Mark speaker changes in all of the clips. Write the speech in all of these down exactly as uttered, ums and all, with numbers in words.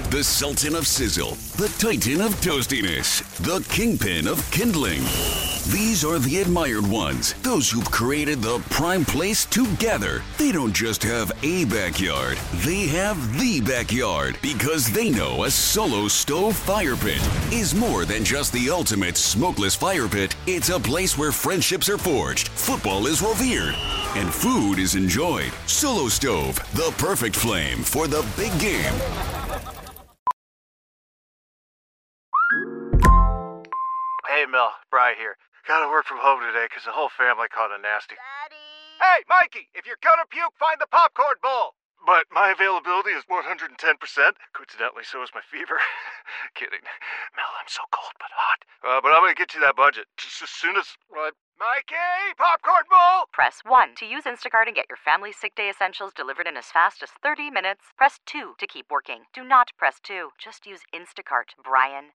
Speaker 1: The Sultan of Sizzle, the Titan of Toastiness, the Kingpin of Kindling. These are the admired ones, those who've created the prime place to gather. They don't just have a backyard, they have the backyard, because they know a Solo Stove fire pit is more than just the ultimate smokeless fire pit. It's a place where friendships are forged, football is revered, and food is enjoyed. Solo Stove, the perfect flame for the big game.
Speaker 2: Hey, Mel, Bri here. Gotta work from home today because the whole family caught a nasty.
Speaker 3: Daddy!
Speaker 2: Hey, Mikey, if you're gonna puke, find the popcorn bowl. But my availability is one hundred ten percent. Coincidentally, so is my fever. Kidding. Mel, I'm so cold but hot. Uh, but I'm gonna get you that budget just as soon as... What? Mikey, popcorn bowl!
Speaker 4: Press one to use Instacart and get your family sick day essentials delivered in as fast as thirty minutes. Press two to keep working. Do not press two. Just use Instacart, Brian.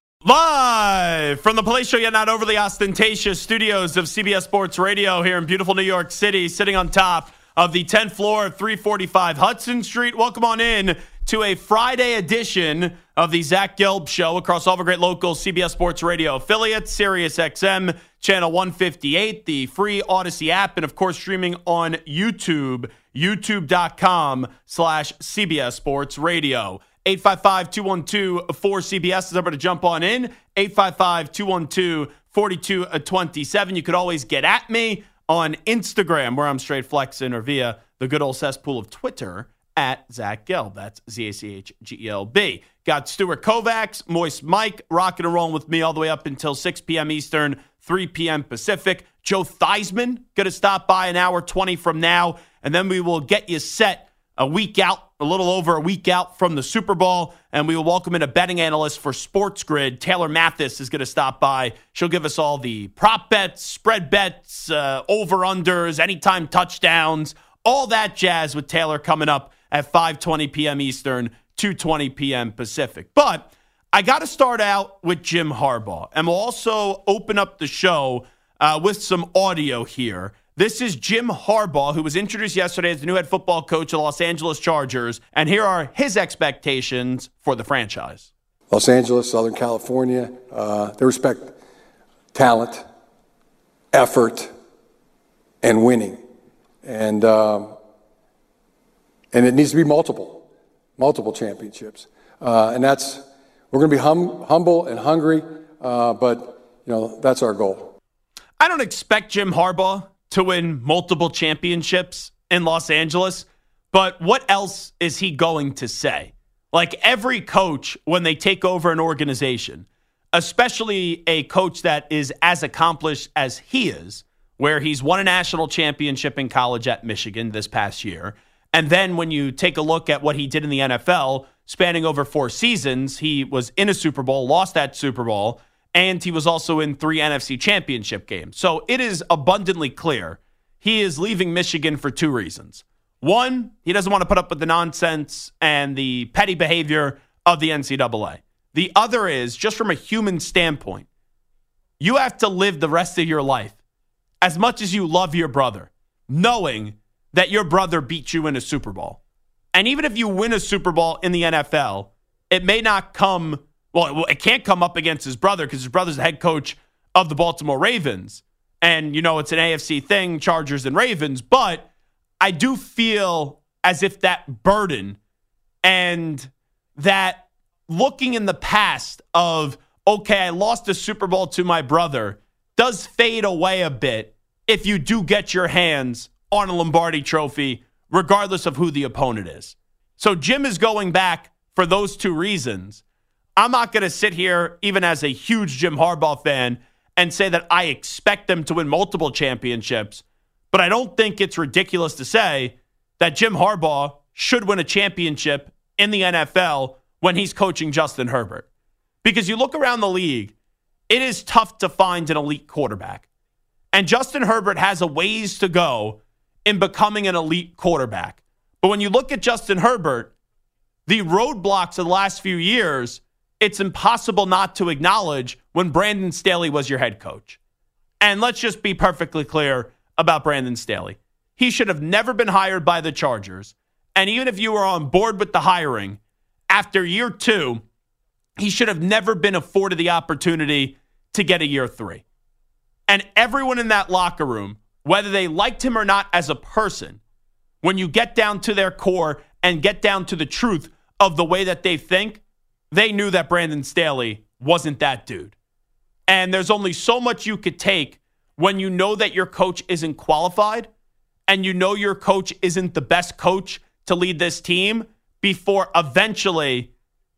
Speaker 5: Live from the Palatial yet not overly ostentatious studios of C B S Sports Radio here in beautiful New York City, sitting on top of the tenth floor of three forty-five Hudson Street. Welcome on in to a Friday edition of the Zach Gelb Show across all the great local C B S Sports Radio affiliates, Sirius X M, channel one fifty-eight, the free Odyssey app, and of course streaming on YouTube, youtube.com slash CBS Sports Radio. eight five five, two one two, four C B S is number to jump on in. eight five five, two one two, four two two seven. You could always get at me on Instagram, where I'm straight flexing, or via the good old cesspool of Twitter at Zach Gelb. That's Z A C H G E L B. Got Stuart Kovacs, Moist Mike, rocking and rolling with me all the way up until six p.m. Eastern, three p.m. Pacific. Joe Theismann going to stop by an hour twenty from now, and then we will get you set a week out, a little over a week out from the Super Bowl, and we will welcome in a betting analyst for Sports Grid. Taylor Mathis is going to stop by. She'll give us all the prop bets, spread bets, uh, over-unders, anytime touchdowns, all that jazz with Taylor coming up at five twenty p.m. Eastern, two twenty p.m. Pacific. But I got to start out with Jim Harbaugh, and we'll also open up the show uh, with some audio here. This is Jim Harbaugh, who was introduced yesterday as the new head football coach of the Los Angeles Chargers, and here are his expectations for the franchise.
Speaker 6: Los Angeles, Southern California, uh, they respect talent, effort, and winning. And um, and it needs to be multiple, multiple championships. Uh, and that's, we're going to be hum, humble and hungry, uh, but, you know, that's our goal.
Speaker 5: I don't expect Jim Harbaugh to win multiple championships in Los Angeles, but what else is he going to say? Like every coach, when they take over an organization, especially a coach that is as accomplished as he is, where he's won a national championship in college at Michigan this past year, and then when you take a look at what he did in the N F L, spanning over four seasons, he was in a Super Bowl, lost that Super Bowl, and he was also in three N F C championship games. So it is abundantly clear he is leaving Michigan for two reasons. One, he doesn't want to put up with the nonsense and the petty behavior of the N C double A. The other is, just from a human standpoint, you have to live the rest of your life, as much as you love your brother, knowing that your brother beat you in a Super Bowl. And even if you win a Super Bowl in the N F L, it may not come... Well, it can't come up against his brother because his brother's the head coach of the Baltimore Ravens. And, you know, it's an A F C thing, Chargers and Ravens. But I do feel as if that burden and that looking in the past of, okay, I lost a Super Bowl to my brother, does fade away a bit if you do get your hands on a Lombardi trophy, regardless of who the opponent is. So Jim is going back for those two reasons. I'm not going to sit here, even as a huge Jim Harbaugh fan, and say that I expect them to win multiple championships, but I don't think it's ridiculous to say that Jim Harbaugh should win a championship in the N F L when he's coaching Justin Herbert. Because you look around the league, it is tough to find an elite quarterback. And Justin Herbert has a ways to go in becoming an elite quarterback. But when you look at Justin Herbert, the roadblocks of the last few years, it's impossible not to acknowledge when Brandon Staley was your head coach. And let's just be perfectly clear about Brandon Staley. He should have never been hired by the Chargers. And even if you were on board with the hiring, after year two, he should have never been afforded the opportunity to get a year three. And everyone in that locker room, whether they liked him or not as a person, when you get down to their core and get down to the truth of the way that they think, they knew that Brandon Staley wasn't that dude. And there's only so much you could take when you know that your coach isn't qualified and you know your coach isn't the best coach to lead this team before eventually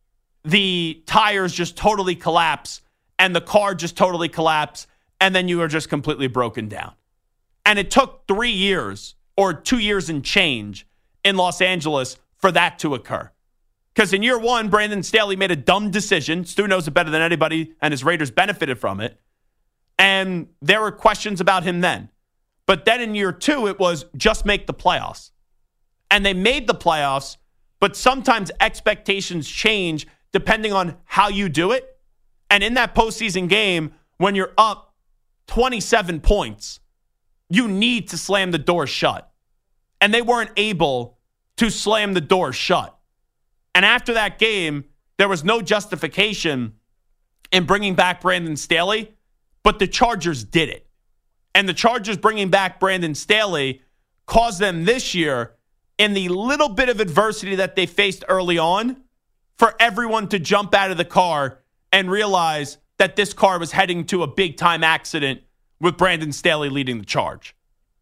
Speaker 5: the tires just totally collapse and the car just totally collapse and then you are just completely broken down. And it took three years or two years and change in Los Angeles for that to occur. Because in year one, Brandon Staley made a dumb decision. Stu knows it better than anybody, and his Raiders benefited from it. And there were questions about him then. But then in year two, it was just make the playoffs. And they made the playoffs, but sometimes expectations change depending on how you do it. And in that postseason game, when you're up twenty-seven points, you need to slam the door shut. And they weren't able to slam the door shut. And after that game, there was no justification in bringing back Brandon Staley, but the Chargers did it. And the Chargers bringing back Brandon Staley caused them this year, in the little bit of adversity that they faced early on, for everyone to jump out of the car and realize that this car was heading to a big-time accident with Brandon Staley leading the charge.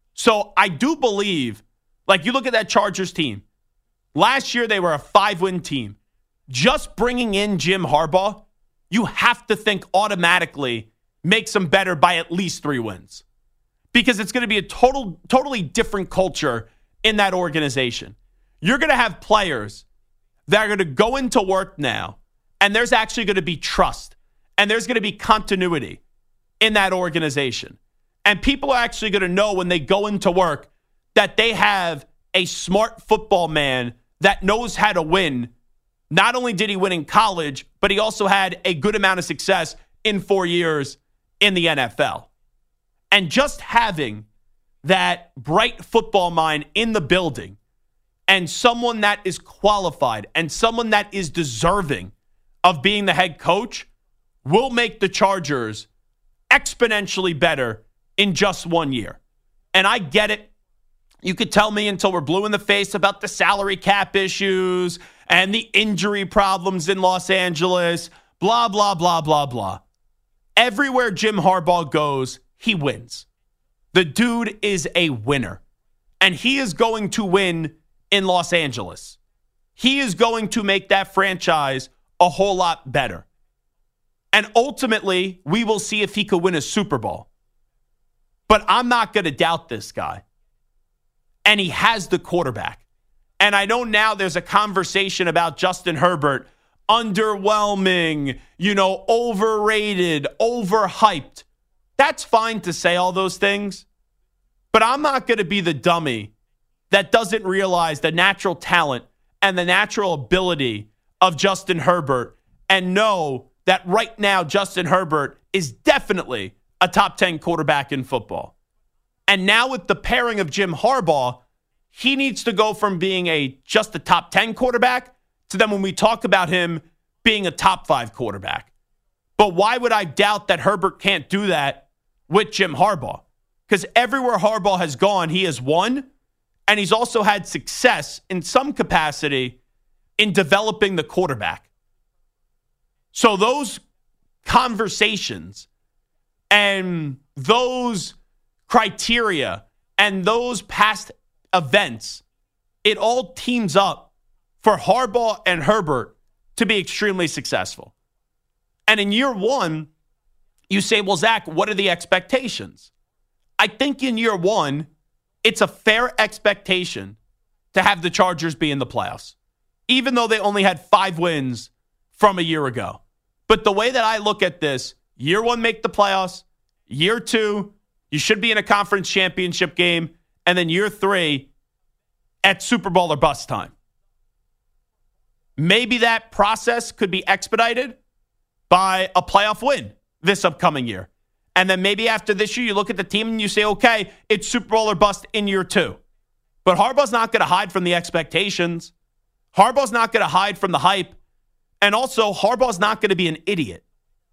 Speaker 5: So I do believe, like you look at that Chargers team, last year they were a five-win team. Just bringing in Jim Harbaugh, you have to think automatically makes them better by at least three wins. Because it's going to be a total, totally different culture in that organization. You're going to have players that are going to go into work now, and there's actually going to be trust, and there's going to be continuity in that organization. And people are actually going to know when they go into work that they have a smart football man that knows how to win. Not only did he win in college, but he also had a good amount of success in four years in the N F L. And just having that bright football mind in the building and someone that is qualified and someone that is deserving of being the head coach will make the Chargers exponentially better in just one year. And I get it. You could tell me until we're blue in the face about the salary cap issues and the injury problems in Los Angeles, blah, blah, blah, blah, blah. Everywhere Jim Harbaugh goes, he wins. The dude is a winner. And he is going to win in Los Angeles. He is going to make that franchise a whole lot better. And ultimately, we will see if he could win a Super Bowl. But I'm not going to doubt this guy. And he has the quarterback. And I know now there's a conversation about Justin Herbert, underwhelming, you know, overrated, overhyped. That's fine to say all those things. But I'm not going to be the dummy that doesn't realize the natural talent and the natural ability of Justin Herbert and know that right now Justin Herbert is definitely a top ten quarterback in football. And now with the pairing of Jim Harbaugh, he needs to go from being a just a top ten quarterback to then when we talk about him being a top five quarterback. But why would I doubt that Herbert can't do that with Jim Harbaugh? Because everywhere Harbaugh has gone, he has won, and he's also had success in some capacity in developing the quarterback. So those conversations and those criteria and those past events, it all teams up for Harbaugh and Herbert to be extremely successful. And in year one, you say, well, Zach, what are the expectations? I think in year one, it's a fair expectation to have the Chargers be in the playoffs, even though they only had five wins from a year ago. But the way that I look at this, year one, make the playoffs. Year two, you should be in a conference championship game. And then year three, at Super Bowl or bust time. Maybe that process could be expedited by a playoff win this upcoming year. And then maybe after this year, you look at the team and you say, okay, it's Super Bowl or bust in year two. But Harbaugh's not going to hide from the expectations. Harbaugh's not going to hide from the hype And also, Harbaugh's not going to be an idiot.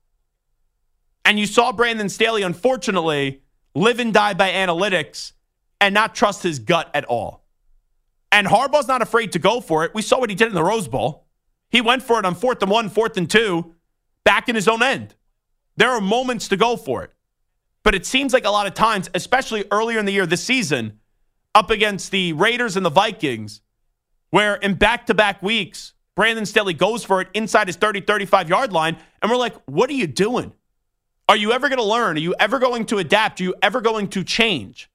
Speaker 5: And you saw Brandon Staley, unfortunately, live and die by analytics and not trust his gut at all. And Harbaugh's not afraid to go for it. We saw what he did in the Rose Bowl. He went for it on fourth and one, fourth and two, back in his own end. There are moments to go for it. But it seems like a lot of times, especially earlier in the year this season, up against the Raiders and the Vikings, where in back-to-back weeks, Brandon Staley goes for it inside his thirty, thirty-five-yard line, and we're like, what are you doing? Are you ever going to learn? Are you ever going to adapt? Are you ever going to change?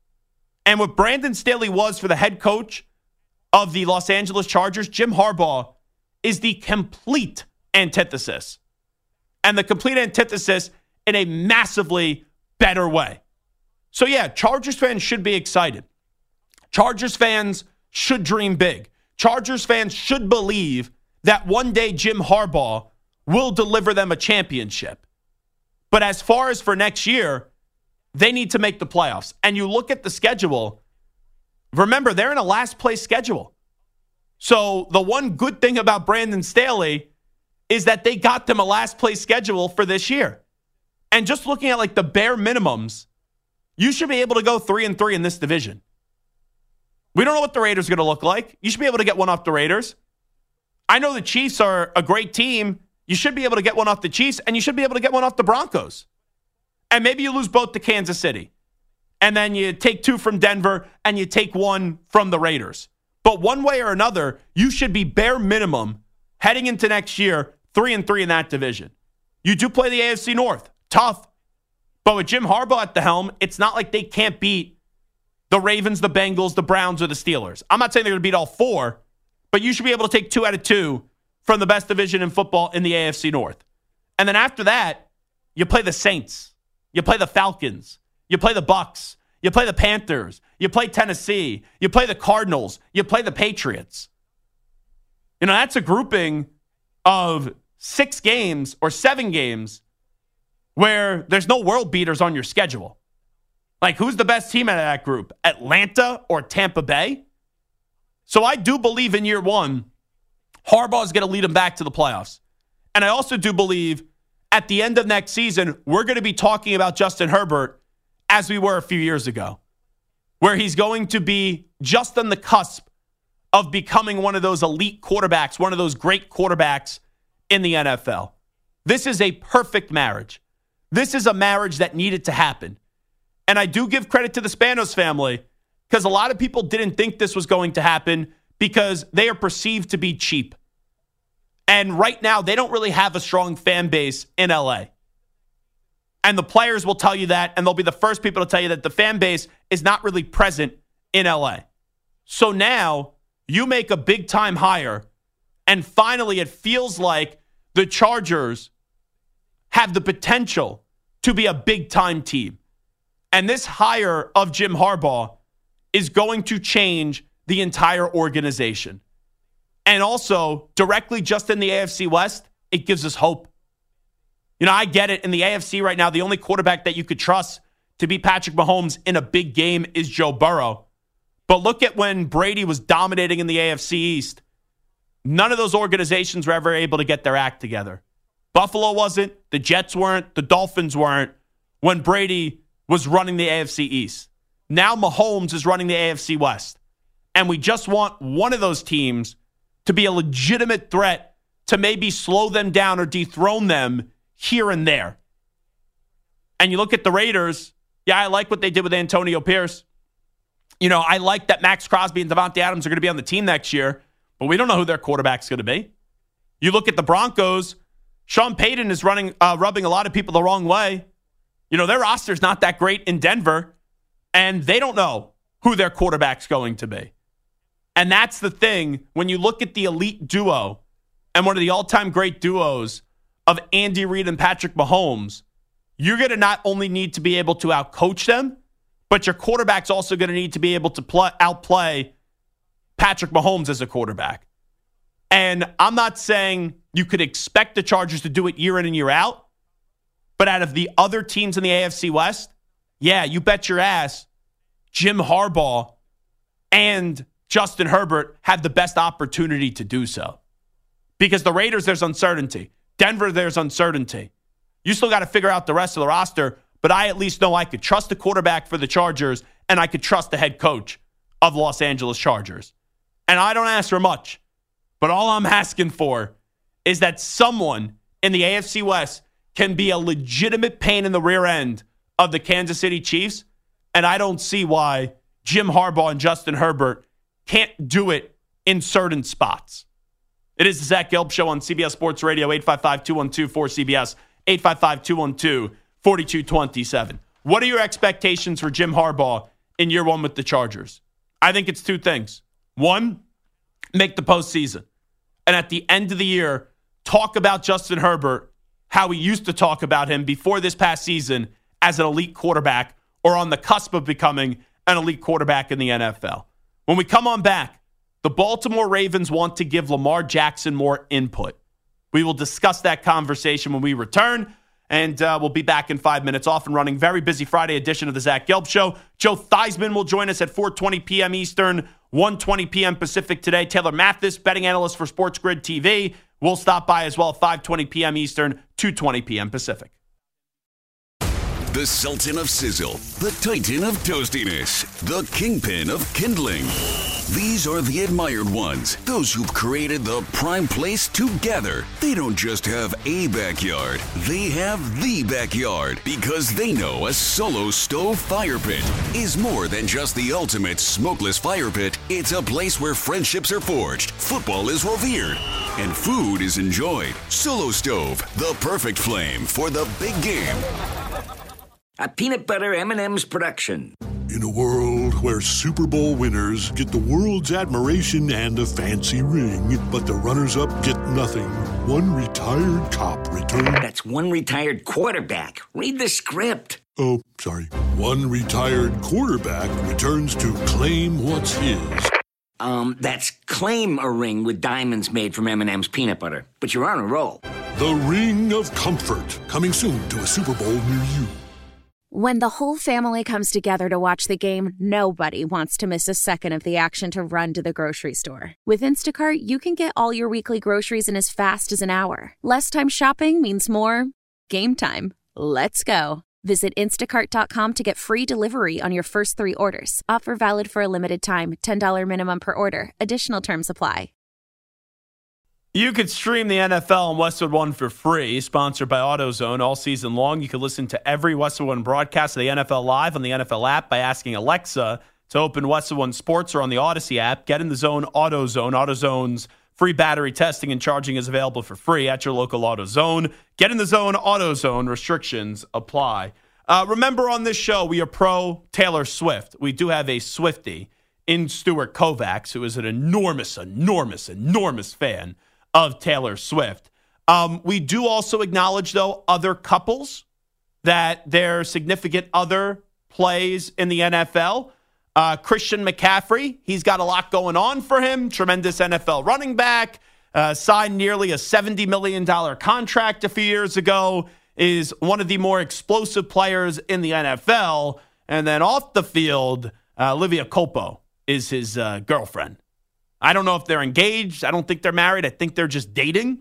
Speaker 5: And what Brandon Staley was for the head coach of the Los Angeles Chargers, Jim Harbaugh, is the complete antithesis. And the complete antithesis in a massively better way. So yeah, Chargers fans should be excited. Chargers fans should dream big. Chargers fans should believe that one day Jim Harbaugh will deliver them a championship. But as far as for next year, they need to make the playoffs. And you look at the schedule, remember, they're in a last place schedule. So the one good thing about Brandon Staley is that they got them a last place schedule for this year. And just looking at like the bare minimums, you should be able to go three and three in this division. We don't know what the Raiders are going to look like. You should be able to get one off the Raiders. I know the Chiefs are a great team. You should be able to get one off the Chiefs, and you should be able to get one off the Broncos. And maybe you lose both to Kansas City. And then you take two from Denver, and you take one from the Raiders. But one way or another, you should be bare minimum heading into next year, three and three in that division. You do play the A F C North. Tough. But with Jim Harbaugh at the helm, it's not like they can't beat the Ravens, the Bengals, the Browns, or the Steelers. I'm not saying they're going to beat all four, but you should be able to take two out of two from the best division in football in the A F C North. And then after that, you play the Saints. You play the Falcons. You play the Bucks. You play the Panthers. You play Tennessee. You play the Cardinals. You play the Patriots. You know, that's a grouping of six games or seven games where there's no world beaters on your schedule. Like, who's the best team out of that group? Atlanta or Tampa Bay? So I do believe in year one, Harbaugh is going to lead them back to the playoffs. And I also do believe at the end of next season, we're going to be talking about Justin Herbert as we were a few years ago, where he's going to be just on the cusp of becoming one of those elite quarterbacks, one of those great quarterbacks in the N F L. This is a perfect marriage. This is a marriage that needed to happen. And I do give credit to the Spanos family because a lot of people didn't think this was going to happen because they are perceived to be cheap. And right now, they don't really have a strong fan base in L A. And the players will tell you that, and they'll be the first people to tell you that the fan base is not really present in L A. So now, you make a big-time hire, and finally it feels like the Chargers have the potential to be a big-time team. And this hire of Jim Harbaugh is going to change the entire organization. And also, directly just in the A F C West, it gives us hope. You know, I get it. In the A F C right now, the only quarterback that you could trust to beat Patrick Mahomes in a big game is Joe Burrow. But look at when Brady was dominating in the A F C East. None of those organizations were ever able to get their act together. Buffalo wasn't. The Jets weren't. The Dolphins weren't when Brady was running the A F C East. Now Mahomes is running the A F C West. And we just want one of those teams to be a legitimate threat to maybe slow them down or dethrone them here and there. And you look at the Raiders, yeah, I like what they did with Antonio Pierce. You know, I like that Max Crosby and Devontae Adams are going to be on the team next year, but we don't know who their quarterback's going to be. You look at the Broncos, Sean Payton is running, uh, rubbing a lot of people the wrong way. You know, their roster's not that great in Denver, and they don't know who their quarterback's going to be. And that's the thing, when you look at the elite duo and one of the all-time great duos of Andy Reid and Patrick Mahomes, you're going to not only need to be able to outcoach them, but your quarterback's also going to need to be able to play, outplay Patrick Mahomes as a quarterback. And I'm not saying you could expect the Chargers to do it year in and year out, but out of the other teams in the A F C West, yeah, you bet your ass Jim Harbaugh and Justin Herbert have the best opportunity to do so. Because the Raiders, there's uncertainty. Denver, there's uncertainty. You still got to figure out the rest of the roster, but I at least know I could trust the quarterback for the Chargers, and I could trust the head coach of Los Angeles Chargers. And I don't ask for much, but all I'm asking for is that someone in the A F C West can be a legitimate pain in the rear end of the Kansas City Chiefs, and I don't see why Jim Harbaugh and Justin Herbert can't do it in certain spots. It is the Zach Gelb Show on C B S Sports Radio, eight five five, two one two, four C B S, eight five five, two one two, four two two seven. What are your expectations for Jim Harbaugh in year one with the Chargers? I think it's two things. One, make the postseason. And at the end of the year, talk about Justin Herbert, how we used to talk about him before this past season as an elite quarterback or on the cusp of becoming an elite quarterback in the N F L. When we come on back, the Baltimore Ravens want to give Lamar Jackson more input. We will discuss that conversation when we return, and uh, we'll be back in five minutes. Off and running. Very busy Friday edition of the Zach Gelb Show. Joe Theismann will join us at four twenty p.m. Eastern, one twenty p.m. Pacific today. Taylor Mathis, betting analyst for Sports Grid T V, will stop by as well at five twenty p.m. Eastern, two twenty p.m. Pacific.
Speaker 1: The Sultan of Sizzle, the Titan of Toastiness, the Kingpin of Kindling. These are the admired ones, those who've created the prime place to gather. They don't just have a backyard, they have the backyard, because they know a Solo Stove fire pit is more than just the ultimate smokeless fire pit. It's a place where friendships are forged, football is revered, and food is enjoyed. Solo Stove, the perfect flame for the big game.
Speaker 3: A peanut butter M and M's production.
Speaker 7: In a world where Super Bowl winners get the world's admiration and a fancy ring, but the runners-up get nothing, one retired cop returned...
Speaker 3: That's one retired quarterback. Read the script.
Speaker 7: Oh, sorry. One retired quarterback returns to claim what's his.
Speaker 3: Um, that's claim a ring with diamonds made from M and M's peanut butter. But you're on a roll.
Speaker 7: The Ring of Comfort, coming soon to a Super Bowl near you.
Speaker 8: When the whole family comes together to watch the game, nobody wants to miss a second of the action to run to the grocery store. With Instacart, you can get all your weekly groceries in as fast as an hour. Less time shopping means more game time. Let's go. Visit instacart dot com to get free delivery on your first three orders. Offer valid for a limited time. ten dollars minimum per order. Additional terms apply.
Speaker 5: You could stream the N F L on Westwood One for free, sponsored by AutoZone all season long. You can listen to every Westwood One broadcast of the N F L live on the N F L app by asking Alexa to open Westwood One Sports or on the Odyssey app. Get in the zone, AutoZone. AutoZone's free battery testing and charging is available for free at your local AutoZone. Get in the zone, AutoZone. Restrictions apply. Uh, remember on this show, we are pro Taylor Swift. We do have a Swiftie in Stuart Kovacs, who is an enormous, enormous, enormous fan of Taylor Swift. Um, we do also acknowledge, though, other couples that their significant other plays in the N F L. Uh, Christian McCaffrey, he's got a lot going on for him. Tremendous N F L running back. Uh, signed nearly a seventy million dollars contract a few years ago. Is one of the more explosive players in the N F L. And then off the field, uh, Olivia Culpo is his uh, girlfriend. I don't know if they're engaged. I don't think they're married. I think they're just dating.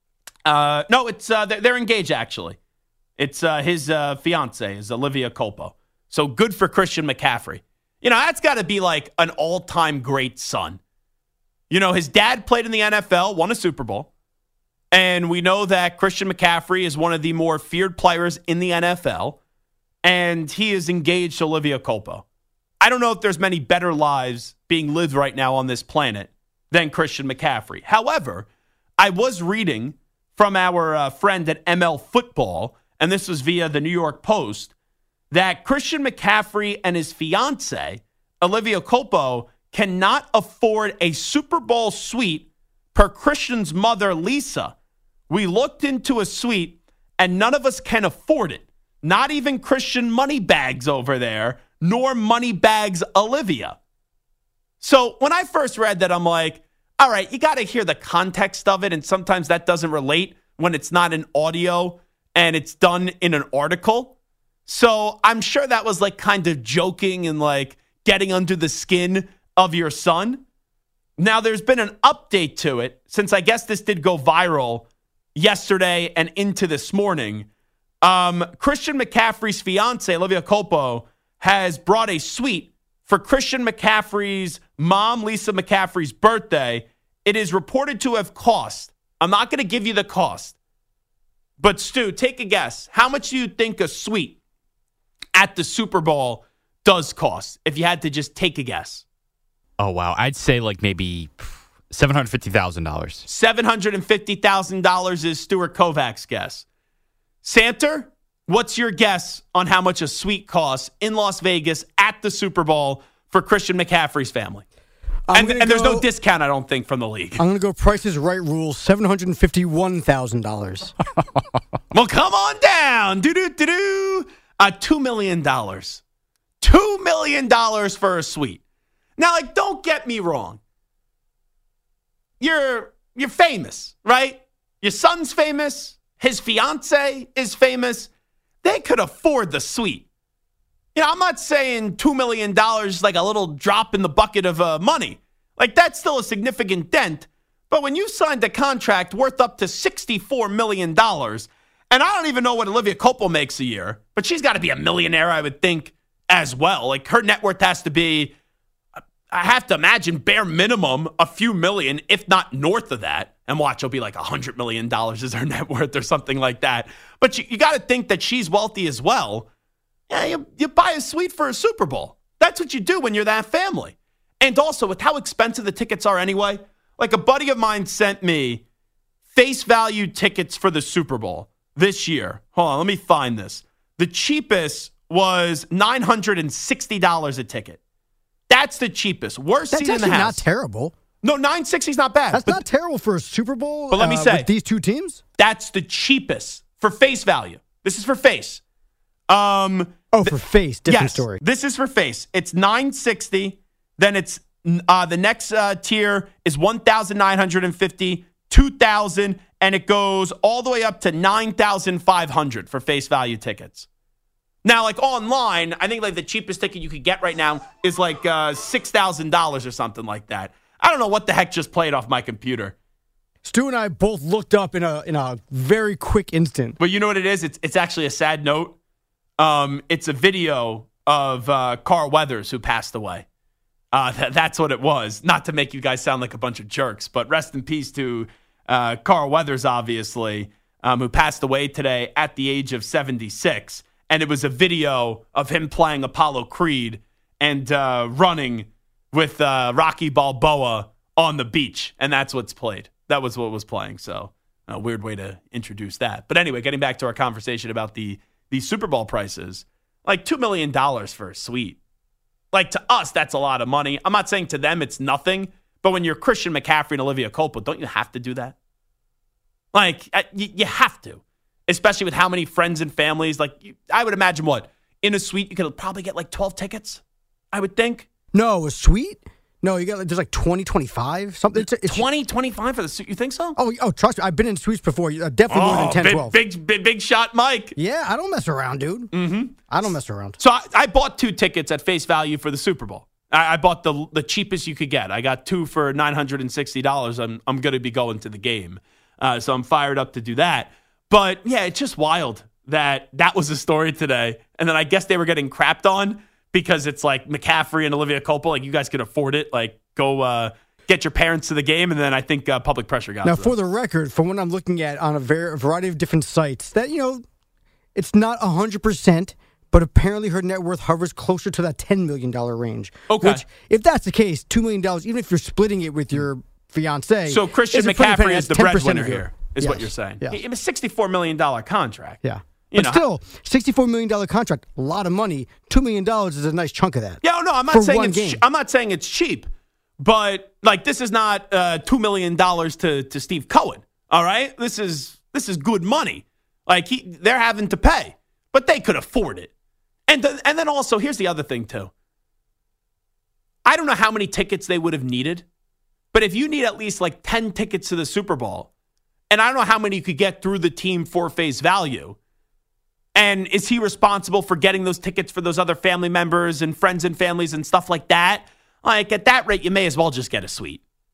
Speaker 5: Uh, no, it's uh, they're engaged, actually. It's uh, his uh, fiance is Olivia Culpo. So good for Christian McCaffrey. You know, that's got to be like an all-time great son. You know, his dad played in the N F L, won a Super Bowl. And we know that Christian McCaffrey is one of the more feared players in the N F L. And he is engaged to Olivia Culpo. I don't know if there's many better lives being lived right now on this planet than Christian McCaffrey. However, I was reading from our uh, friend at M L Football, and this was via the New York Post, that Christian McCaffrey and his fiance, Olivia Culpo, cannot afford a Super Bowl suite per Christian's mother, Lisa. We looked into a suite, and none of us can afford it. Not even Christian Moneybags over there, nor Moneybags Olivia. So when I first read that, I'm like, all right, you got to hear the context of it, and sometimes that doesn't relate when it's not an audio and it's done in an article. So I'm sure that was like kind of joking and like getting under the skin of your son. Now, there's been an update to it since I guess this did go viral yesterday and into this morning. Um, Christian McCaffrey's fiance, Olivia Culpo, has brought a suite for Christian McCaffrey's mom, Lisa McCaffrey's birthday. It is reported to have cost, I'm not going to give you the cost, but Stu, take a guess. How much do you think a suite at the Super Bowl does cost if you had to just take a guess?
Speaker 9: Oh, wow. I'd say like maybe seven hundred fifty thousand dollars.
Speaker 5: seven hundred fifty thousand dollars is Stuart Kovac's guess. Santer, what's your guess on how much a suite costs in Las Vegas at the Super Bowl for Christian McCaffrey's family? And, and there's
Speaker 10: go,
Speaker 5: no discount, I don't think, from the league.
Speaker 10: I'm going to go Price is Right rule, seven hundred fifty-one thousand dollars.
Speaker 5: Well, come on down. Do-do-do-do. Uh, two million dollars. two million dollars for a suite. Now, like, don't get me wrong. You're you're famous, right? Your son's famous. His fiance is famous. They could afford the suite. You know, I'm not saying two million dollars is like a little drop in the bucket of uh, money. Like, that's still a significant dent. But when you signed a contract worth up to sixty-four million dollars, and I don't even know what Olivia Culpo makes a year, but she's got to be a millionaire, I would think, as well. Like, her net worth has to be, I have to imagine, bare minimum, a few million, if not north of that. And watch, it'll be like one hundred million dollars is her net worth or something like that. But you, you got to think that she's wealthy as well. Yeah, you, you buy a suite for a Super Bowl. That's what you do when you're that family. And also, with how expensive the tickets are anyway, like a buddy of mine sent me face value tickets for the Super Bowl this year. Hold on, let me find this. The cheapest was nine hundred sixty dollars a ticket. That's the cheapest. Worst
Speaker 10: That's
Speaker 5: seat in the house.
Speaker 10: That's not terrible.
Speaker 5: No, nine sixty is not bad.
Speaker 10: That's
Speaker 5: but,
Speaker 10: not terrible for a Super Bowl.
Speaker 5: But let me
Speaker 10: uh,
Speaker 5: say,
Speaker 10: with these two teams,
Speaker 5: that's the cheapest for face value. This is for face. Um,
Speaker 10: oh, for face, different
Speaker 5: yes,
Speaker 10: story.
Speaker 5: This is for face. It's nine sixty. Then it's uh, the next uh, tier is one thousand nine hundred fifty, two thousand, and it goes all the way up to nine thousand five hundred for face value tickets. Now, like online, I think like the cheapest ticket you could get right now is like uh, six thousand dollars or something like that. I don't know what the heck just played off my computer.
Speaker 10: Stu and I both looked up in a in a very quick instant.
Speaker 5: But you know what it is? It's it's actually a sad note. Um, it's a video of uh, Carl Weathers who passed away. Uh, th- that's what it was. Not to make you guys sound like a bunch of jerks, but rest in peace to uh, Carl Weathers, obviously, um, who passed away today at the age of seventy-six. And it was a video of him playing Apollo Creed and uh, running with uh, Rocky Balboa on the beach. And that's what's played. That was what was playing. So a weird way to introduce that. But anyway, getting back to our conversation about the, the Super Bowl prices, like two million dollars for a suite. Like, to us, that's a lot of money. I'm not saying to them it's nothing. But when you're Christian McCaffrey and Olivia Culpo, don't you have to do that? Like, you, you have to. Especially with how many friends and families. Like, I would imagine what? In a suite, you could probably get like twelve tickets, I would think.
Speaker 10: No, a suite? No, you got like, there's like twenty, twenty-five, something. It's, it's,
Speaker 5: twenty, twenty-five for the suite. You think so?
Speaker 10: Oh, oh, trust me. I've been in suites before. Uh, definitely
Speaker 5: oh,
Speaker 10: more than ten,
Speaker 5: big,
Speaker 10: twelve.
Speaker 5: Big, big, big shot, Mike.
Speaker 10: Yeah, I don't mess around, dude.
Speaker 5: Mm-hmm.
Speaker 10: I don't mess around.
Speaker 5: So I, I bought two tickets at face value for the Super Bowl. I, I bought the the cheapest you could get. I got two for nine hundred sixty dollars. I'm, I'm going to be going to the game. Uh, so I'm fired up to do that. But, yeah, it's just wild that that was the story today. And then I guess they were getting crapped on because it's like McCaffrey and Olivia Culpo. Like, you guys can afford it. Like, go uh, get your parents to the game. And then I think uh, public pressure got
Speaker 10: Now,
Speaker 5: to
Speaker 10: for
Speaker 5: them.
Speaker 10: the record, from what I'm looking at on a ver- variety of different sites, that, you know, it's not one hundred percent, but apparently her net worth hovers closer to that ten million dollars range.
Speaker 5: Okay.
Speaker 10: Which, if that's the case, two million dollars, even if you're splitting it with your fiance.
Speaker 5: So Christian
Speaker 10: is a pretty
Speaker 5: McCaffrey
Speaker 10: penny.
Speaker 5: is the
Speaker 10: That's ten percent
Speaker 5: breadwinner
Speaker 10: of your-
Speaker 5: here, is
Speaker 10: Yes.
Speaker 5: what you're saying.
Speaker 10: Yes.
Speaker 5: It was a sixty-four million dollars contract.
Speaker 10: Yeah.
Speaker 5: You
Speaker 10: But
Speaker 5: know,
Speaker 10: still, sixty-four million dollars contract, a lot of money. two million dollars is a nice chunk of that.
Speaker 5: Yeah, no, I'm not
Speaker 10: for
Speaker 5: saying
Speaker 10: one
Speaker 5: it's
Speaker 10: game.
Speaker 5: che- I'm not saying it's cheap, but like this is not uh, two million dollars to to Steve Cohen. All right, this is this is good money. Like he, they're having to pay, but they could afford it. And th- and then also here's the other thing too. I don't know how many tickets they would have needed, but if you need at least like ten tickets to the Super Bowl, and I don't know how many you could get through the team for face value. And is he responsible for getting those tickets for those other family members and friends and families and stuff like that? Like, at that rate, you may as well just get a suite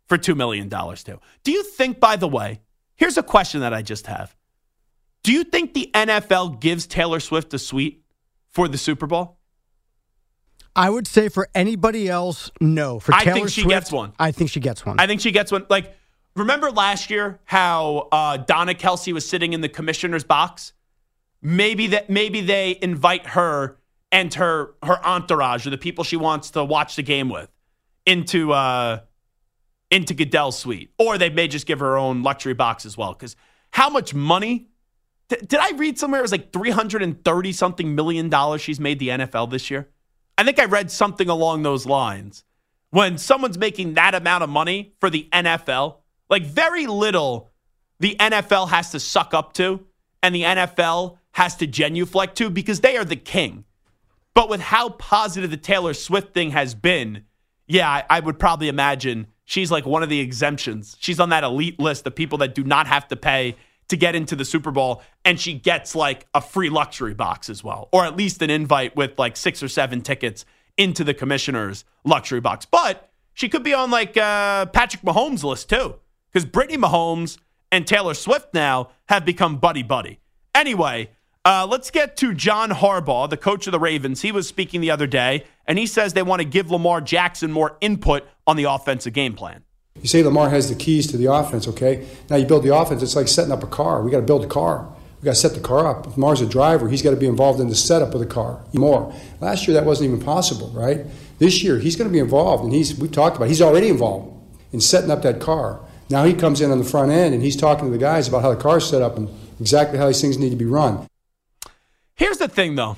Speaker 5: for two million dollars too. Do you think, by the way, here's a question that I just have. Do you think the N F L gives Taylor Swift a suite for the Super Bowl?
Speaker 10: I would say for anybody else, no. For
Speaker 5: I
Speaker 10: Taylor
Speaker 5: think she
Speaker 10: Swift,
Speaker 5: gets one.
Speaker 10: I think she gets one.
Speaker 5: I think she gets one. Like, remember last year how uh, Donna Kelsey was sitting in the commissioner's box? Maybe that. Maybe they invite her and her her entourage, or the people she wants to watch the game with, into uh, into Goodell's suite, or they may just give her her own luxury box as well. Because how much money? Th- did I read somewhere it was like three hundred thirty something million dollars she's made the N F L this year? I think I read something along those lines. When someone's making that amount of money for the N F L, like very little the N F L has to suck up to and the N F L has to genuflect to because they are the king. But with how positive the Taylor Swift thing has been, yeah, I, I would probably imagine she's like one of the exemptions. She's on that elite list of people that do not have to pay to get into the Super Bowl, and she gets like a free luxury box as well, or at least an invite with like six or seven tickets into the commissioner's luxury box. But she could be on like uh, Patrick Mahomes' list too, because Brittany Mahomes and Taylor Swift now have become buddy-buddy. Anyway, uh, let's get to John Harbaugh, the coach of the Ravens. He was speaking the other day, and he says they want to give Lamar Jackson more input on the offensive game plan.
Speaker 11: You say Lamar has the keys to the offense, okay? Now you build the offense, it's like setting up a car. We got to build a car. We got to set the car up. If Lamar's a driver, he's got to be involved in the setup of the car more. Last year that wasn't even possible, right? This year he's going to be involved, and he's we've talked about it. He's already involved in setting up that car. Now he comes in on the front end, and he's talking to the guys about how the car's set up and exactly how these things need to be run.
Speaker 5: Here's the thing, though.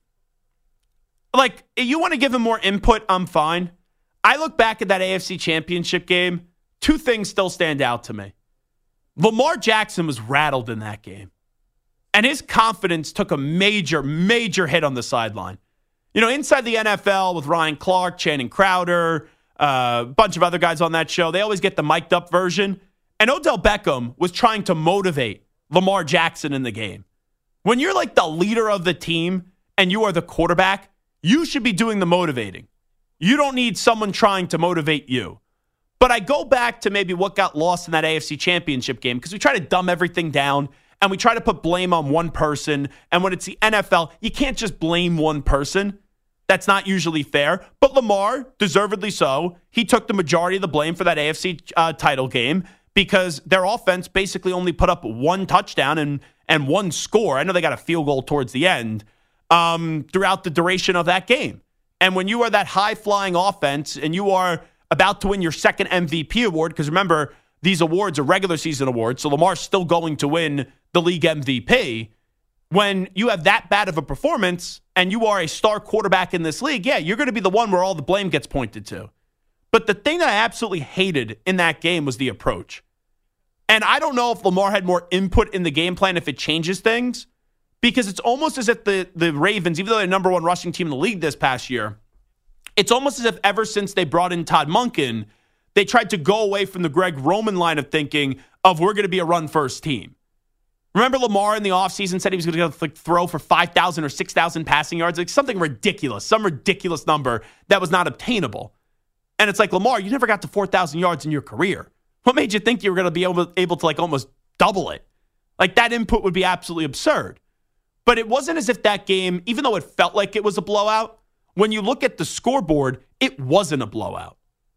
Speaker 5: Like, you want to give him more input, I'm fine. I look back at that A F C Championship game. Two things still stand out to me. Lamar Jackson was rattled in that game. And his confidence took a major, major hit on the sideline. You know, inside the N F L with Ryan Clark, Channing Crowder, uh, a bunch of other guys on that show, they always get the mic'd up version. And Odell Beckham was trying to motivate Lamar Jackson in the game. When you're like the leader of the team and you are the quarterback, you should be doing the motivating. You don't need someone trying to motivate you. But I go back to maybe what got lost in that A F C Championship game because we try to dumb everything down and we try to put blame on one person. And when it's the N F L, you can't just blame one person. That's not usually fair. But Lamar, deservedly so, he took the majority of the blame for that A F C uh, title game because their offense basically only put up one touchdown and, and one score. I know they got a field goal towards the end um, throughout the duration of that game. And when you are that high-flying offense and you are about to win your second M V P award, because remember, these awards are regular season awards, so Lamar's still going to win the league M V P. When you have that bad of a performance and you are a star quarterback in this league, yeah, you're going to be the one where all the blame gets pointed to. But the thing that I absolutely hated in that game was the approach. And I don't know if Lamar had more input in the game plan if it changes things, because it's almost as if the, the Ravens, even though they're the number one rushing team in the league this past year, it's almost as if ever since they brought in Todd Monken, they tried to go away from the Greg Roman line of thinking of we're going to be a run-first team. Remember Lamar in the offseason said he was going to like, throw for five thousand or six thousand passing yards? Like something ridiculous, some ridiculous number that was not obtainable. And it's like, Lamar, you never got to four thousand yards in your career. What made you think you were going to be able, able to like almost double it? Like that input would be absolutely absurd. But it wasn't as if that game, even though it felt like it was a blowout, when you look at the scoreboard, it wasn't a blowout.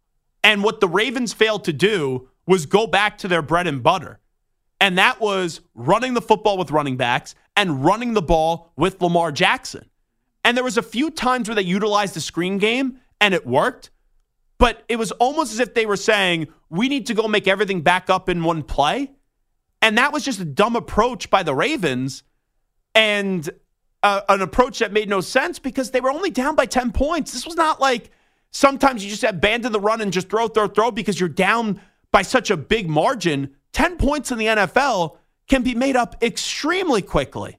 Speaker 5: And what the Ravens failed to do was go back to their bread and butter. And that was running the football with running backs and running the ball with Lamar Jackson. And there was a few times where they utilized the screen game and it worked. But it was almost as if they were saying, we need to go make everything back up in one play. And that was just a dumb approach by the Ravens. And uh, an approach that made no sense because they were only down by ten points. This was not like sometimes you just abandon the run and just throw, throw, throw because you're down by such a big margin. ten points in the N F L can be made up extremely quickly.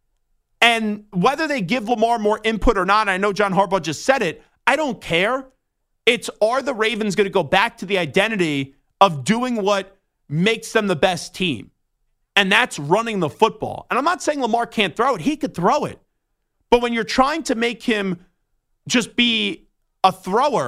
Speaker 5: And whether they give Lamar more input or not, I know John Harbaugh just said it, I don't care. It's are the Ravens going to go back to the identity of doing what makes them the best team? And that's running the football. And I'm not saying Lamar can't throw it. He could throw it. But when you're trying to make him just be a thrower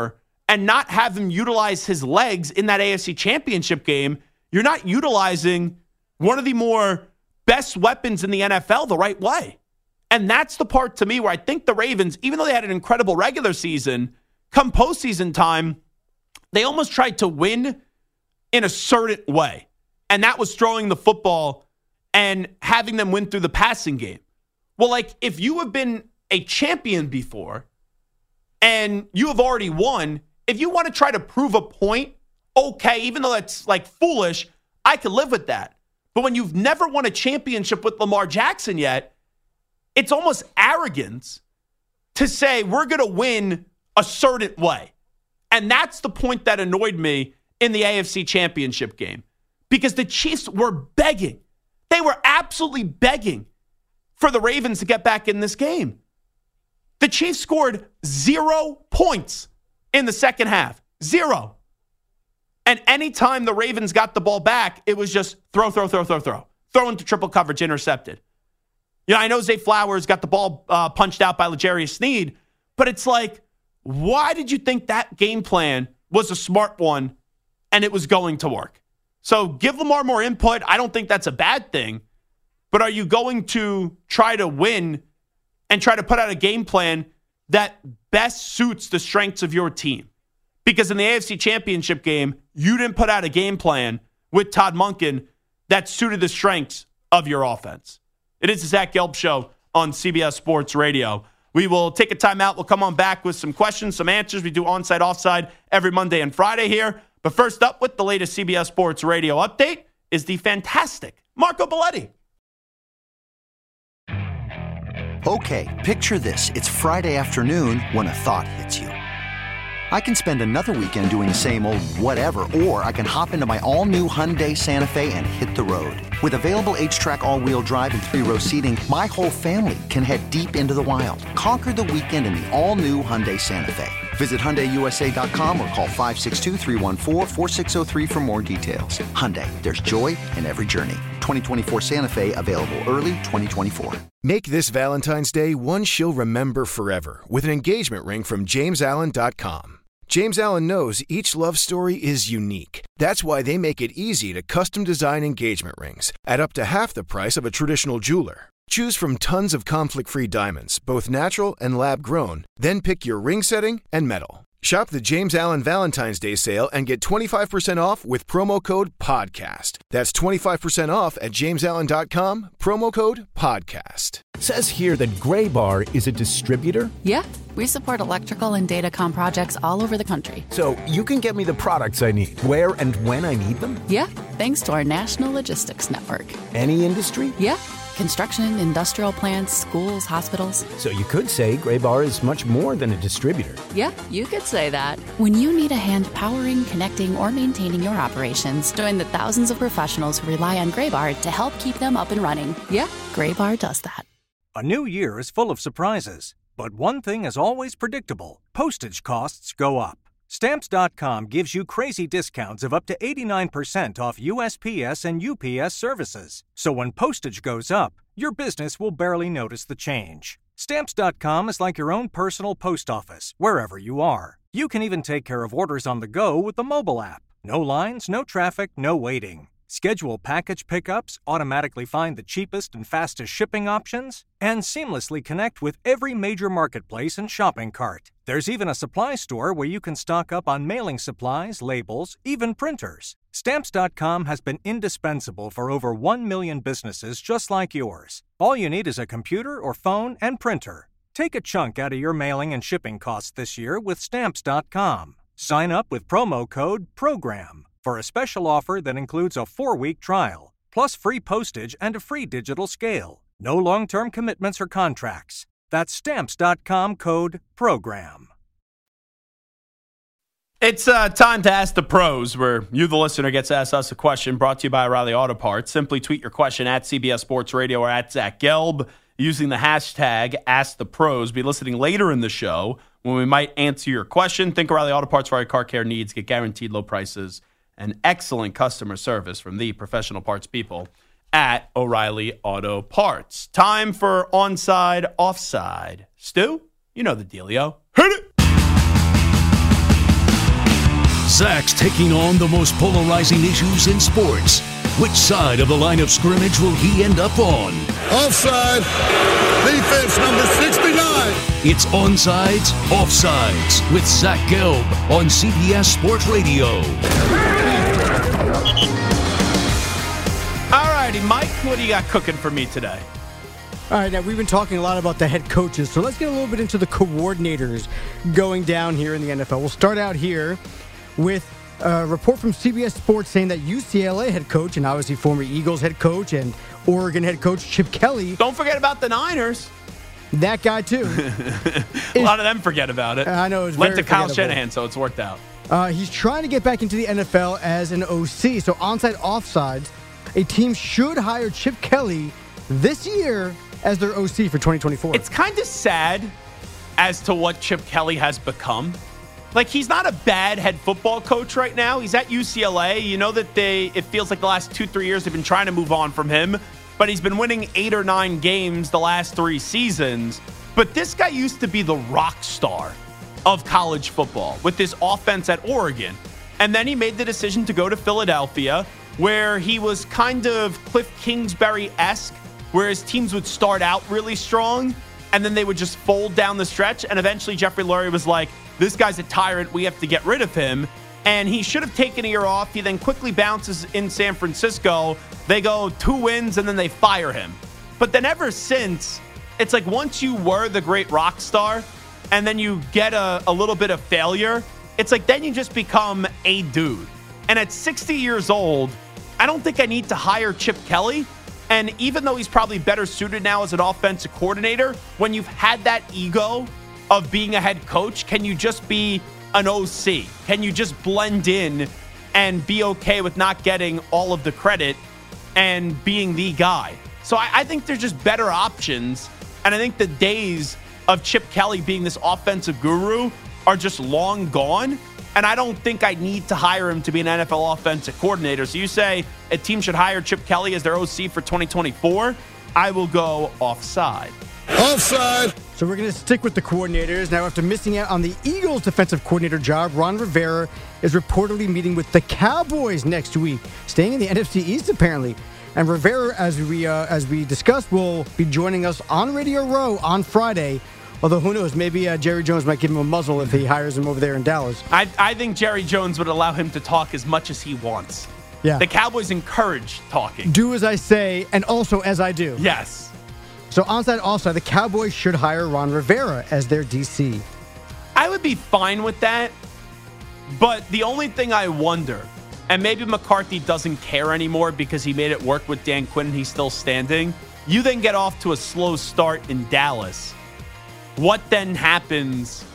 Speaker 5: and not have him utilize his legs in that A F C Championship game, you're not utilizing one of the more best weapons in the N F L the right way. And that's the part to me where I think the Ravens, even though they had an incredible regular season, come postseason time, they almost tried to win in a certain way. And that was throwing the football and having them win through the passing game. Well, like, if you have been a champion before and you have already won, if you want to try to prove a point, okay, even though that's, like, foolish, I can live with that. But when you've never won a championship with Lamar Jackson yet, it's almost arrogance to say we're going to win a certain way. And that's the point that annoyed me in the A F C Championship game, because the Chiefs were begging. They were absolutely begging for the Ravens to get back in this game. The Chiefs scored zero points in the second half. Zero. And anytime the Ravens got the ball back, it was just throw, throw, throw, throw, throw. Throw into triple coverage, intercepted. You know, I know Zay Flowers got the ball uh, punched out by L'Jarius Sneed, but it's like, why did you think that game plan was a smart one and it was going to work? So give Lamar more input. I don't think that's a bad thing. But are you going to try to win and try to put out a game plan that best suits the strengths of your team? Because in the A F C Championship game, you didn't put out a game plan with Todd Monken that suited the strengths of your offense. It is the Zach Gelb Show on C B S Sports Radio. We will take a timeout. We'll come on back with some questions, some answers. We do onside, offside every Monday and Friday here. But first up with the latest C B S Sports Radio update is the fantastic Marco Belletti.
Speaker 12: Okay, picture this. It's Friday afternoon when a thought hits you. I can spend another weekend doing the same old whatever, or I can hop into my all-new Hyundai Santa Fe and hit the road. With available H-Track all-wheel drive and three-row seating, my whole family can head deep into the wild. Conquer the weekend in the all-new Hyundai Santa Fe. Visit Hyundai U S A dot com or call five six two, three one four, four six zero three for more details. Hyundai, there's joy in every journey. twenty twenty-four Santa Fe, available early twenty twenty-four.
Speaker 13: Make this Valentine's Day one she'll remember forever with an engagement ring from James Allen dot com. James Allen knows each love story is unique. That's why they make it easy to custom design engagement rings at up to half the price of a traditional jeweler. Choose from tons of conflict-free diamonds, both natural and lab-grown, then pick your ring setting and metal. Shop the James Allen Valentine's Day sale and get twenty-five percent off with promo code PODCAST. That's twenty-five percent off at james allen dot com, promo code PODCAST.
Speaker 14: Says here that Graybar is a distributor?
Speaker 15: Yeah, we support electrical and datacom projects all over the country.
Speaker 14: So you can get me the products I need, where and when I need them?
Speaker 15: Yeah, thanks to our national logistics network.
Speaker 14: Any industry?
Speaker 15: Yeah. Construction, industrial plants, schools, hospitals.
Speaker 14: So you could say Graybar is much more than a distributor.
Speaker 15: Yeah, you could say that. When you need a hand powering, connecting, or maintaining your operations, join the thousands of professionals who rely on Graybar to help keep them up and running. Yeah, Graybar does that.
Speaker 16: A new year is full of surprises, but one thing is always predictable. Postage costs go up. Stamps dot com gives you crazy discounts of up to eighty-nine percent off U S P S and U P S services. So when postage goes up, your business will barely notice the change. Stamps dot com is like your own personal post office, wherever you are. You can even take care of orders on the go with the mobile app. No lines, no traffic, no waiting. Schedule package pickups, automatically find the cheapest and fastest shipping options, and seamlessly connect with every major marketplace and shopping cart. There's even a supply store where you can stock up on mailing supplies, labels, even printers. Stamps dot com has been indispensable for over one million businesses just like yours. All you need is a computer or phone and printer. Take a chunk out of your mailing and shipping costs this year with Stamps dot com. Sign up with promo code PROGRAM for a special offer that includes a four-week trial, plus free postage and a free digital scale. No long-term commitments or contracts. That's Stamps dot com, code PROGRAM.
Speaker 5: It's uh, time to Ask the Pros, where you, the listener, gets to ask us a question, brought to you by O'Reilly Auto Parts. Simply tweet your question at C B S Sports Radio or at Zach Gelb using the hashtag Ask the Pros. Be listening later in the show when we might answer your question. Think O'Reilly Auto Parts for all your car care needs. Get guaranteed low prices and excellent customer service from the professional parts people at O'Reilly Auto Parts. Time for Onside, Offside. Stu, you know the dealio. Hit it!
Speaker 17: Zach's taking on the most polarizing issues in sports. Which side of the line of scrimmage will he end up on?
Speaker 18: Offside. Defense number sixty-nine.
Speaker 17: It's Onsides, Offsides with Zach Gelb on C B S Sports Radio.
Speaker 5: All righty, Mike, what do you got cooking for me today?
Speaker 10: All right, now we've been talking a lot about the head coaches, so let's get a little bit into the coordinators going down here in the N F L. We'll start out here with a report from C B S Sports saying that U C L A head coach and obviously former Eagles head coach and Oregon head coach Chip Kelly.
Speaker 5: Don't forget about the Niners.
Speaker 10: That guy, too.
Speaker 5: A lot of them forget about it.
Speaker 10: I know. It's
Speaker 5: Went
Speaker 10: very
Speaker 5: to Kyle
Speaker 10: forgettable.
Speaker 5: Shanahan, so it's worked out.
Speaker 10: Uh, he's trying to get back into the N F L as an O C. So onside, offsides, a team should hire Chip Kelly this year as their O C for twenty twenty-four.
Speaker 5: It's kind of sad as to what Chip Kelly has become. Like, he's not a bad head football coach right now. He's at U C L A. You know that they, it feels like the last two, three years they've been trying to move on from him. But he's been winning eight or nine games the last three seasons. But this guy used to be the rock star of college football with this offense at Oregon. And then he made the decision to go to Philadelphia, where he was kind of Cliff Kingsbury-esque, where his teams would start out really strong, and then they would just fold down the stretch. And eventually Jeffrey Lurie was like, this guy's a tyrant. We have to get rid of him. And he should have taken a year off. He then quickly bounces in San Francisco. They go two wins, and then they fire him. But then ever since, it's like once you were the great rock star, and then you get a, a little bit of failure, it's like then you just become a dude. And at sixty years old, I don't think I need to hire Chip Kelly. And even though he's probably better suited now as an offensive coordinator, when you've had that ego of being a head coach, can you just be an O C? Can you just blend in and be okay with not getting all of the credit and being the guy? So I, I think there's just better options. And I think the days of Chip Kelly being this offensive guru are just long gone. And I don't think I need to hire him to be an N F L offensive coordinator. So you say a team should hire Chip Kelly as their O C for twenty twenty-four. I will go offside.
Speaker 18: Offside.
Speaker 10: So we're going to stick with the coordinators. Now, after missing out on the Eagles defensive coordinator job, Ron Rivera is reportedly meeting with the Cowboys next week, staying in the N F C East apparently. And Rivera, as we uh, as we discussed, will be joining us on Radio Row on Friday. Although, who knows, maybe uh, Jerry Jones might give him a muzzle if he hires him over there in Dallas.
Speaker 5: I, I think Jerry Jones would allow him to talk as much as he wants.
Speaker 10: Yeah.
Speaker 5: The Cowboys encourage talking.
Speaker 10: Do as I say, and also as I do.
Speaker 5: Yes.
Speaker 10: So onside, offside, the Cowboys should hire Ron Rivera as their D C.
Speaker 5: I would be fine with that, but the only thing I wonder, and maybe McCarthy doesn't care anymore because he made it work with Dan Quinn and he's still standing, you then get off to a slow start in Dallas. What then happens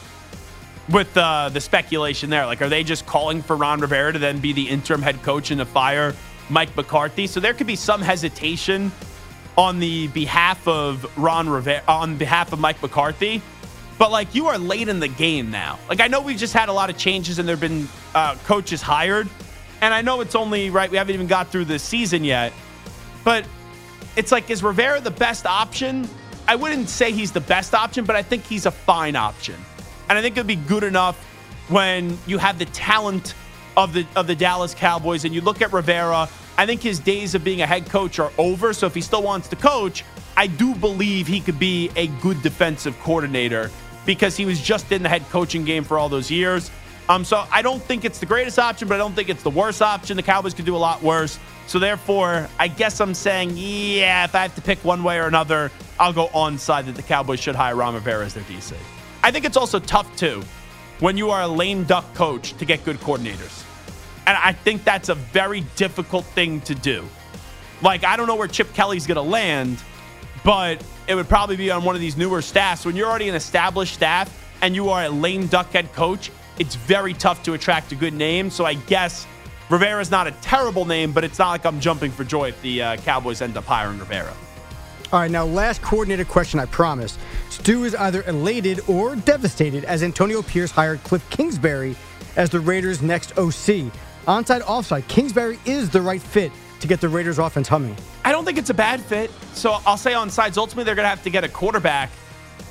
Speaker 5: with uh, the speculation there? Like, are they just calling for Ron Rivera to then be the interim head coach and to fire Mike McCarthy? So there could be some hesitation on the behalf of Ron Rivera, on behalf of Mike McCarthy. But, like, you are late in the game now. Like, I know we've just had a lot of changes and there have been uh, coaches hired. And I know it's only, right, we haven't even got through the season yet. But it's like, is Rivera the best option? I wouldn't say he's the best option, but I think he's a fine option. And I think it'd be good enough when you have the talent of the of the Dallas Cowboys and you look at Rivera. I think his days of being a head coach are over. So if he still wants to coach, I do believe he could be a good defensive coordinator because he was just in the head coaching game for all those years. Um, so I don't think it's the greatest option, but I don't think it's the worst option. The Cowboys could do a lot worse. So therefore, I guess I'm saying, yeah, if I have to pick one way or another, I'll go onside that the Cowboys should hire Ron Rivera as their D C. I think it's also tough, too, when you are a lame duck coach to get good coordinators. And I think that's a very difficult thing to do. Like, I don't know where Chip Kelly's going to land, but it would probably be on one of these newer staffs. When you're already an established staff and you are a lame duck head coach, it's very tough to attract a good name. So I guess Rivera's not a terrible name, but it's not like I'm jumping for joy if the uh, Cowboys end up hiring Rivera.
Speaker 10: All right, now last coordinator question, I promise. Stu is either elated or devastated as Antonio Pierce hired Cliff Kingsbury as the Raiders' next O C. Onside, offside, Kingsbury is the right fit to get the Raiders' offense humming.
Speaker 5: I don't think it's a bad fit. So I'll say on sides, ultimately they're going to have to get a quarterback.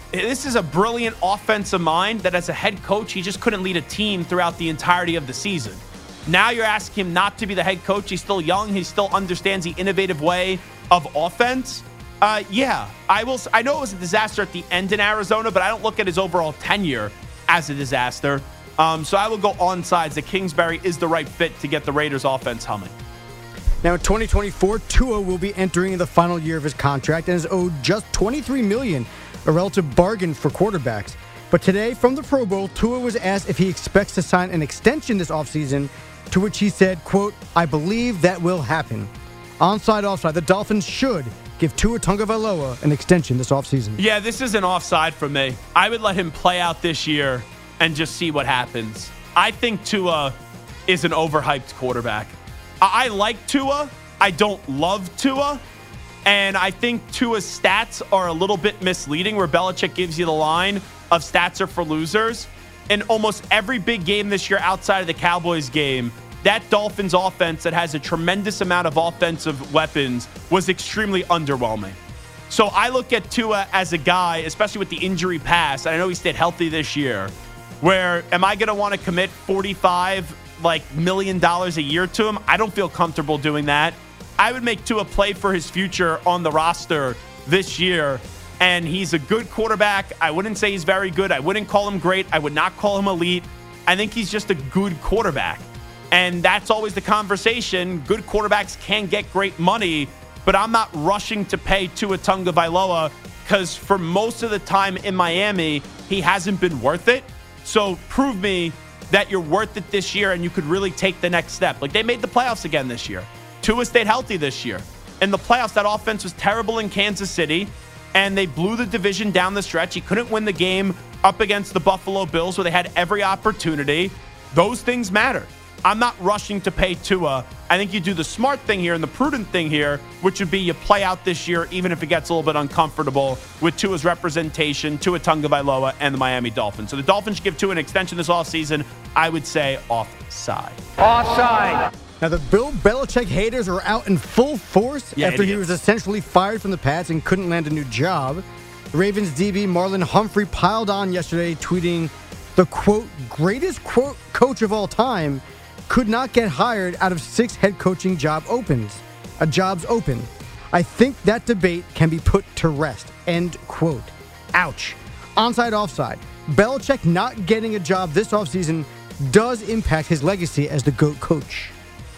Speaker 5: this is a brilliant offensive mind that as a head coach, he just couldn't lead a team throughout the entirety of the season. Now you're asking him not to be the head coach. He's still young. He still understands the innovative way of offense. Uh, yeah, I will. I know it was a disaster at the end in Arizona, but I don't look at his overall tenure as a disaster. Um, so I will go on sides that Kingsbury is the right fit to get the Raiders offense humming.
Speaker 10: Now in twenty twenty-four, Tua will be entering the final year of his contract and is owed just twenty-three million dollars, a relative bargain for quarterbacks. But today, from the Pro Bowl, Tua was asked if he expects to sign an extension this offseason, to which he said, quote, "I believe that will happen." Onside, offside, the Dolphins should give Tua Tagovailoa an extension this offseason.
Speaker 5: Yeah, this is an offside for me. I would let him play out this year and just see what happens. I think Tua is an overhyped quarterback. I, I like Tua. I don't love Tua. And I think Tua's stats are a little bit misleading, where Belichick gives you the line of stats are for losers. In almost every big game this year outside of the Cowboys game, that Dolphins offense that has a tremendous amount of offensive weapons was extremely underwhelming. So I look at Tua as a guy, especially with the injury past, and I know he stayed healthy this year, where am I going to want to commit forty-five like million dollars a year to him? I don't feel comfortable doing that. I would make Tua play for his future on the roster this year, and he's a good quarterback. I wouldn't say he's very good. I wouldn't call him great. I would not call him elite. I think he's just a good quarterback. And that's always the conversation. Good quarterbacks can get great money, but I'm not rushing to pay Tua Tagovailoa because for most of the time in Miami, he hasn't been worth it. So prove me that you're worth it this year and you could really take the next step. Like, they made the playoffs again this year. Tua stayed healthy this year. In the playoffs, that offense was terrible in Kansas City, and they blew the division down the stretch. He couldn't win the game up against the Buffalo Bills where they had every opportunity. Those things matter. I'm not rushing to pay Tua. I think you do the smart thing here and the prudent thing here, which would be you play out this year, even if it gets a little bit uncomfortable with Tua's representation, Tua Tagovailoa, and the Miami Dolphins. So the Dolphins should give Tua an extension this offseason. I would say offside.
Speaker 10: Offside. Now, the Bill Belichick haters are out in full force
Speaker 5: Yeah,
Speaker 10: after
Speaker 5: idiots.
Speaker 10: he was essentially fired from the Pats and couldn't land a new job. The Ravens D B Marlon Humphrey piled on yesterday, tweeting, the, quote, greatest, quote, coach of all time could not get hired out of six head coaching job opens. A job's open. I think that debate can be put to rest, end quote. Ouch. Onside, offside. Belichick not getting a job this offseason does impact his legacy as the GOAT coach.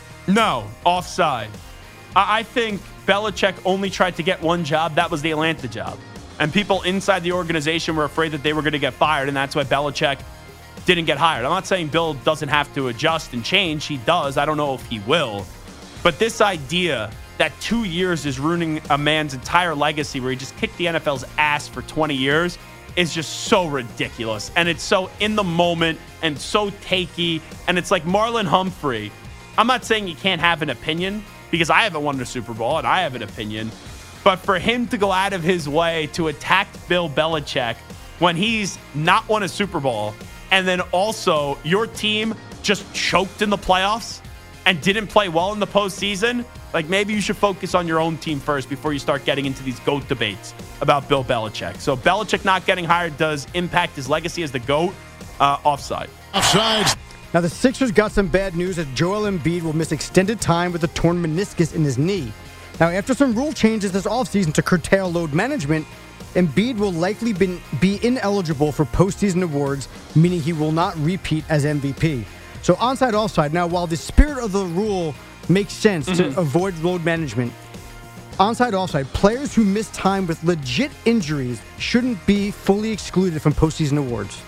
Speaker 5: No, offside. I I think Belichick only tried to get one job. That was the Atlanta job. And people inside the organization were afraid that they were going to get fired, and that's why Belichick didn't get hired. I'm not saying Bill doesn't have to adjust and change. He does. I don't know if he will. But this idea that two years is ruining a man's entire legacy where he just kicked the N F L's ass for twenty years is just so ridiculous. And it's so in the moment and so takey. And it's like Marlon Humphrey. I'm not saying you can't have an opinion because I haven't won a Super Bowl and I have an opinion. But for him to go out of his way to attack Bill Belichick when he's not won a Super Bowl, and then also your team just choked in the playoffs and didn't play well in the postseason, like maybe you should focus on your own team first before you start getting into these GOAT debates about Bill Belichick. So Belichick not getting hired does impact his legacy as the GOAT. Uh, offside.
Speaker 10: Offside. Now, the Sixers got some bad news as Joel Embiid will miss extended time with a torn meniscus in his knee. Now, after some rule changes this offseason to curtail load management, Embiid will likely be, be ineligible for postseason awards, meaning he will not repeat as M V P. So onside, offside. Now, while the spirit of the rule makes sense mm-hmm. to avoid load management, onside, offside, players who miss time with legit injuries shouldn't be fully excluded from postseason awards.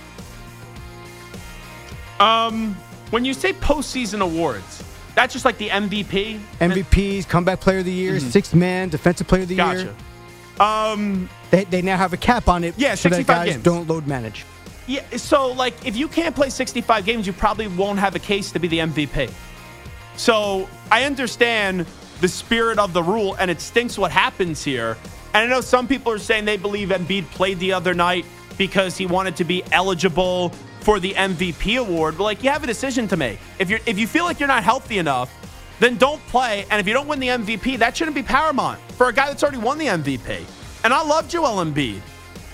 Speaker 5: Um, when you say postseason awards, that's just like the M V P?
Speaker 10: M V Ps, comeback player of the year, mm-hmm. sixth man, defensive player of the
Speaker 5: gotcha.
Speaker 10: year.
Speaker 5: Um,
Speaker 10: they, they now have a cap on it
Speaker 5: yeah,
Speaker 10: so that guys
Speaker 5: games.
Speaker 10: don't load manage.
Speaker 5: Yeah, so like if you can't play sixty-five games, you probably won't have a case to be the M V P. So I understand the spirit of the rule, and it stinks what happens here. And I know some people are saying they believe Embiid played the other night because he wanted to be eligible for the M V P award. But like, you have a decision to make. If you're if you feel like you're not healthy enough, then don't play. And if you don't win the M V P, that shouldn't be paramount for a guy that's already won the M V P. And I love Joel Embiid.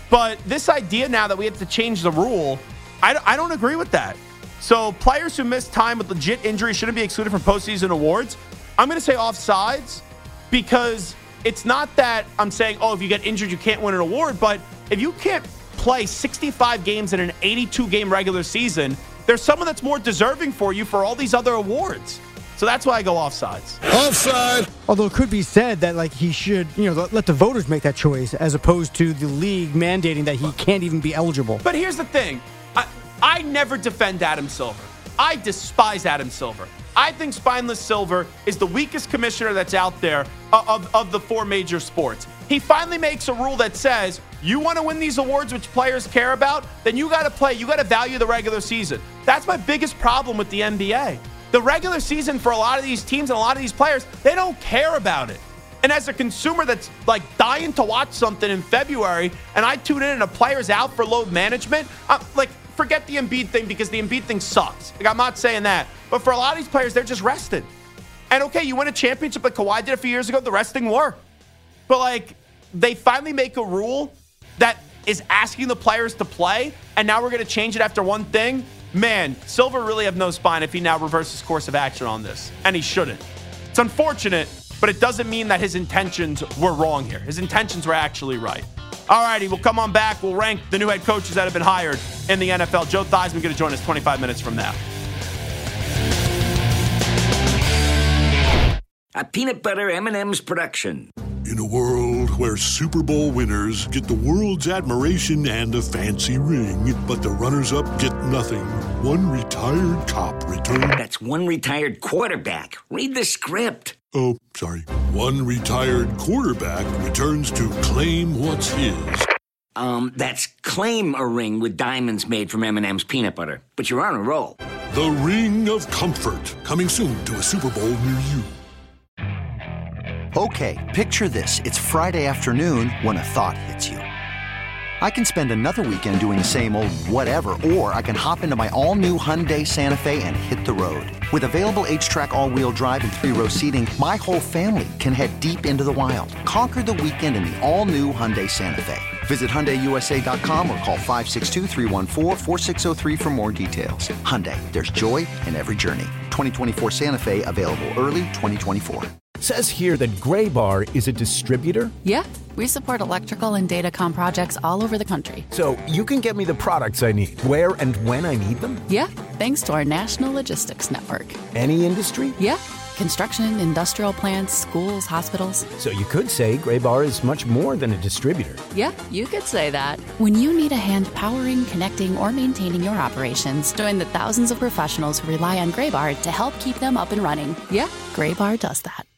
Speaker 5: But this idea now that we have to change the rule, I, I don't agree with that. So players who miss time with legit injuries shouldn't be excluded from postseason awards. I'm going to say offsides because it's not that I'm saying, oh, if you get injured, you can't win an award. But if you can't play sixty-five games in an eighty-two game regular season, there's someone that's more deserving for you for all these other awards. So that's why I go offsides.
Speaker 18: Offside.
Speaker 10: Although it could be said that like he should, you know, let the voters make that choice as opposed to the league mandating that he can't even be eligible.
Speaker 5: But here's the thing. I, I never defend Adam Silver. I despise Adam Silver. I think Spineless Silver is the weakest commissioner that's out there of, of the four major sports. He finally makes a rule that says, you want to win these awards which players care about, then you got to play. You got to value the regular season. That's my biggest problem with the N B A. The regular season for a lot of these teams and a lot of these players, they don't care about it. And as a consumer that's like dying to watch something in February and I tune in and a player's out for load management, I'm like, forget the Embiid thing because the Embiid thing sucks. Like, I'm not saying that. But for a lot of these players, they're just rested. And okay, you win a championship like Kawhi did a few years ago, the resting worked. But like, they finally make a rule that is asking the players to play, and now we're going to change it after one thing. Man, Silver really have no spine if he now reverses course of action on this. And he shouldn't. It's unfortunate, but it doesn't mean that his intentions were wrong here. His intentions were actually right. All righty, we'll come on back. We'll rank the new head coaches that have been hired in the N F L. Joe Theismann going to join us twenty-five minutes from now.
Speaker 3: A peanut butter M and M's production.
Speaker 7: In a world where Super Bowl winners get the world's admiration and a fancy ring, but the runners-up get nothing, one retired cop returned...
Speaker 3: That's one retired quarterback. Read the script.
Speaker 7: Oh, sorry. One retired quarterback returns to claim what's his.
Speaker 3: Um, that's claim a ring with diamonds made from M and M's peanut butter. But you're on a roll.
Speaker 7: The Ring of Comfort, coming soon to a Super Bowl near you.
Speaker 12: Okay, picture this. It's Friday afternoon when a thought hits you. I can spend another weekend doing the same old whatever, or I can hop into my all-new Hyundai Santa Fe and hit the road. With available H-Track all-wheel drive and three-row seating, my whole family can head deep into the wild. Conquer the weekend in the all-new Hyundai Santa Fe. Visit Hyundai U S A dot com or call five six two, three one four, four six zero three for more details. Hyundai, there's joy in every journey. twenty twenty-four Santa Fe, available early twenty twenty-four.
Speaker 14: Says here that Graybar is a distributor.
Speaker 15: Yeah, we support electrical and datacom projects all over the country.
Speaker 14: So you can get me the products I need, where and when I need them?
Speaker 15: Yeah, thanks to our national logistics network.
Speaker 14: Any industry?
Speaker 15: Yeah, construction, industrial plants, schools, hospitals.
Speaker 14: So you could say Graybar is much more than a distributor.
Speaker 15: Yeah, you could say that. When you need a hand powering, connecting, or maintaining your operations, join the thousands of professionals who rely on Graybar to help keep them up and running. Yeah, Graybar does that.